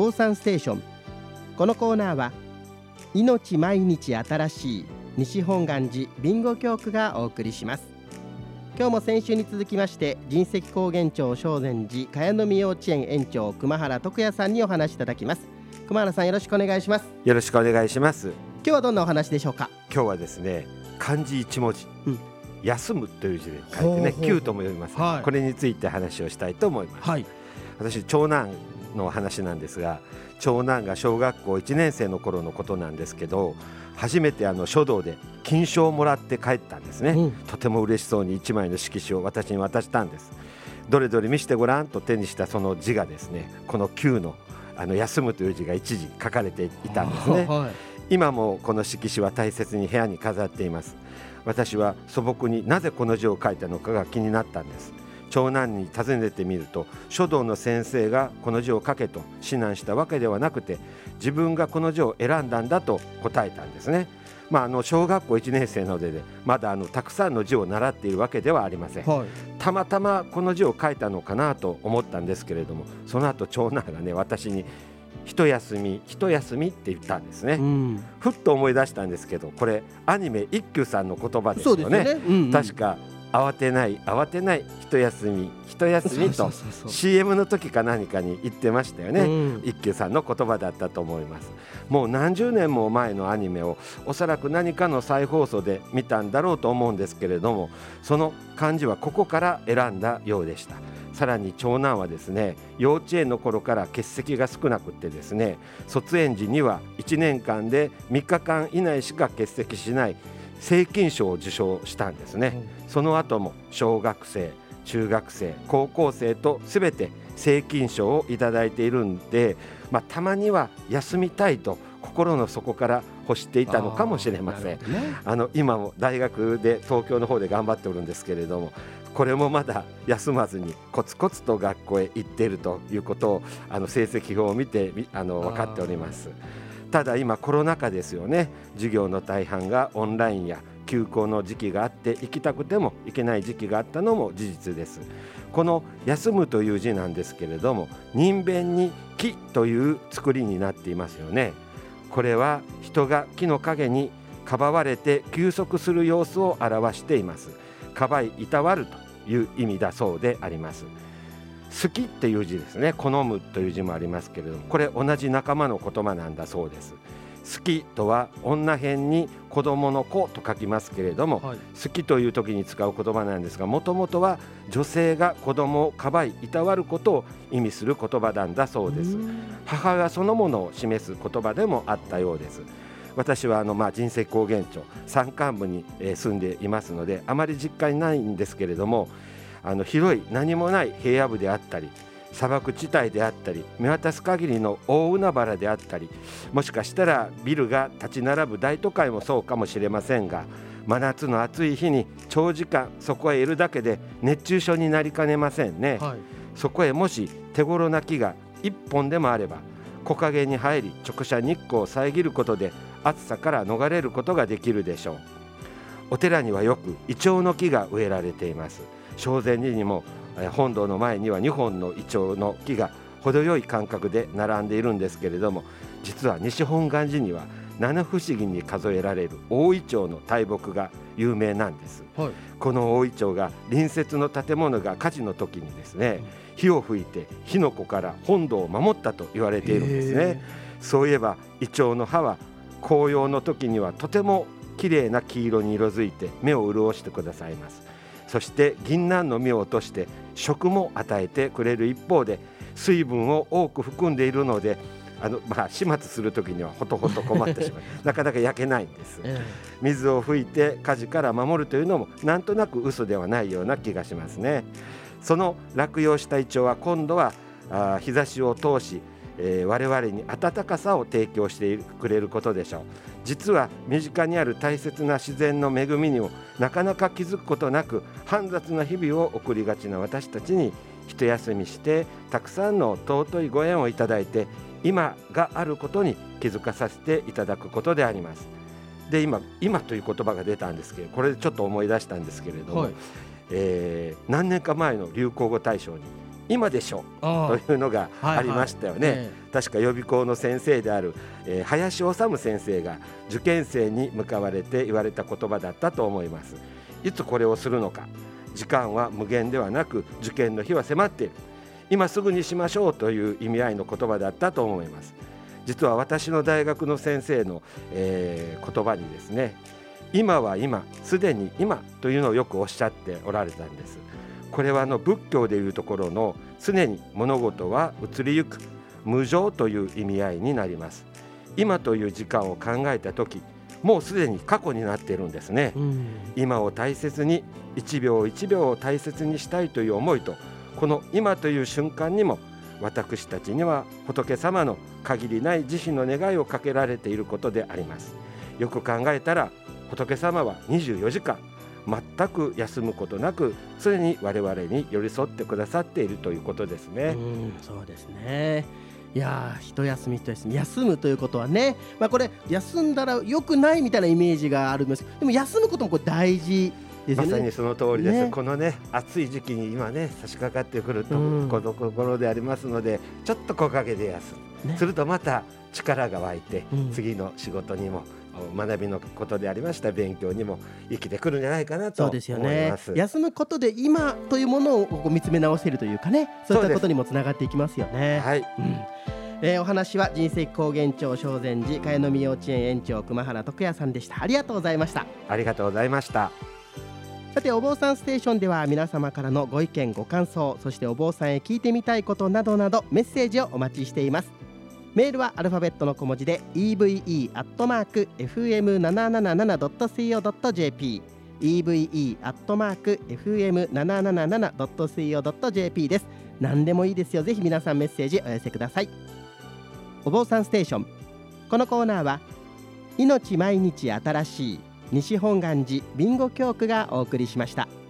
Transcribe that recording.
防災ステーション。このコーナーは命毎日新しい西本願寺ビンゴ教区がお送りします。今日も先週に続きまして神石高原町正禅寺茅の実幼稚園園長熊原徳也さんにお話しいただきます。熊原さん、よろしくお願いします。 よろしくお願いします。 今日はどんなお話でしょうか？ 今日はですね、漢字一文字、休むという字で書いてね、休とも読みます、これについて話をしたいと思います、私長男の話なんですが、長男が小学校1年生の頃のことなんですけど、初めて書道で金賞をもらって帰ったんですね、とても嬉しそうに1枚の色紙を私に渡したんです。どれどれ見せてごらんと手にしたその字がですね、この休の休むという字が一時書かれていたんですね、今もこの色紙は大切に部屋に飾っています。私は素朴になぜこの字を書いたのかが気になったんです。長男に尋ねてみると、書道の先生がこの字を書けと指南したわけではなくて、自分がこの字を選んだんだと答えたんですね。小学校1年生ので、まだたくさんの字を習っているわけではありません、たまたまこの字を書いたのかなと思ったんですけれども、その後長男がね、私に一休み一休みって言ったんですね、ふっと思い出したんですけど、これアニメ一休さんの言葉ですよね。確か慌てない慌てない一休み一休みと CM の時か何かに言ってましたよね、一休さんの言葉だったと思います。もう何十年も前のアニメをおそらく何かの再放送で見たんだろうと思うんですけれども、その漢字はここから選んだようでした。さらに長男はですね、幼稚園の頃から欠席が少なくてですね、卒園時には1年間で3日間以内しか欠席しない正金賞を受賞したんですね、その後も小学生、中学生、高校生とすべて正金賞をいただいているんで、たまには休みたいと心の底から欲していたのかもしれません、今も大学で東京の方で頑張っておるんですけれども、これもまだ休まずにコツコツと学校へ行っているということを成績表を見て分かっております。ただ今コロナ禍ですよね。授業の大半がオンラインや休校の時期があって、行きたくても行けない時期があったのも事実です。この休むという字なんですけれども、人弁に木という作りになっていますよね。これは人が木の陰にかばわれて休息する様子を表しています。かばいいたわるという意味だそうであります。好きっていう字ですね。好むという字もありますけれども、これ同じ仲間の言葉なんだそうです。好きとは女辺に子供の子と書きますけれども、好きという時に使う言葉なんですが、もともとは女性が子供をかばいいたわることを意味する言葉なんだそうです。母親そのものを示す言葉でもあったようです。私は神石高原町山間部に住んでいますので、あまり実感ないんですけれども、広い何もない平野部であったり、砂漠地帯であったり、見渡す限りの大海原であったり、もしかしたらビルが立ち並ぶ大都会もそうかもしれませんが、真夏の暑い日に長時間そこへいるだけで熱中症になりかねませんね、そこへもし手頃な木が一本でもあれば、木陰に入り直射日光を遮ることで暑さから逃れることができるでしょう。お寺にはよくイチョウの木が植えられています。正禅寺にも本堂の前には2本のイチョウの木が程よい間隔で並んでいるんですけれども、実は西本願寺には七不思議に数えられる大イチョウの大木が有名なんです、この大イチョウが隣接の建物が火事の時にですね、火を吹いて火の粉から本堂を守ったと言われているんですね。そういえばイチョウの葉は紅葉の時にはとても綺麗な黄色に色づいて目を潤してくださいます。そして銀杏の実を落として食も与えてくれる一方で、水分を多く含んでいるので始末する時にはほとほと困ってしまうなかなか焼けないんです、水を吹いて火事から守るというのもなんとなく嘘ではないような気がしますね。その落葉したイチョウは今度は日差しを通し、我々に暖かさを提供してくれることでしょう。実は身近にある大切な自然の恵みにもなかなか気づくことなく、煩雑な日々を送りがちな私たちに一休みしてたくさんの尊いご縁をいただいて、今があることに気づかさせていただくことであります。で今という言葉が出たんですけど、これでちょっと思い出したんですけれども、何年か前の流行語大賞に今でしょというのがありましたよね。確か予備校の先生である、林修先生が受験生に向かわれて言われた言葉だったと思います。いつこれをするのか、時間は無限ではなく受験の日は迫っている、今すぐにしましょうという意味合いの言葉だったと思います。実は私の大学の先生の、言葉にですね、今は今、すでに今というのをよくおっしゃっておられたんです。これは仏教でいうところの常に物事は移りゆく無常という意味合いになります。今という時間を考えたとき、もうすでに過去になっているんですね。今を大切に、一秒一秒を大切にしたいという思いと、この今という瞬間にも私たちには仏様の限りない慈悲の願いをかけられていることであります。よく考えたら仏様は24時間全く休むことなく常に我々に寄り添ってくださっているということですね。 そうですね。いや一休み休むということはね、これ休んだら良くないみたいなイメージがあるんですけど、でも休むこともこれ大事ですよね。 まさにその通りです、このね暑い時期に今ね差し掛かってくるところでありますので、ちょっと木陰で休む、するとまた力が湧いて、次の仕事にも学びのことでありました勉強にも生きてくるんじゃないかなと思います。そうですよね。 休むことで今というものを見つめ直せるというかね、そういったことにもつながっていきますよね。はい、お話は神石高原町正禅寺茅野見幼稚園園長熊原徳也さんでした。ありがとうございました。 ありがとうございました。 さてお坊さんステーションでは皆様からのご意見ご感想、そしてお坊さんへ聞いてみたいことなどなどメッセージをお待ちしています。メールはアルファベットの小文字で eve@fm777.co.jp eve@fm777.co.jp です。何でもいいですよ。ぜひ皆さんメッセージお寄せください。お坊さんステーション、このコーナーは命毎日新しい西本願寺備後教区がお送りしました。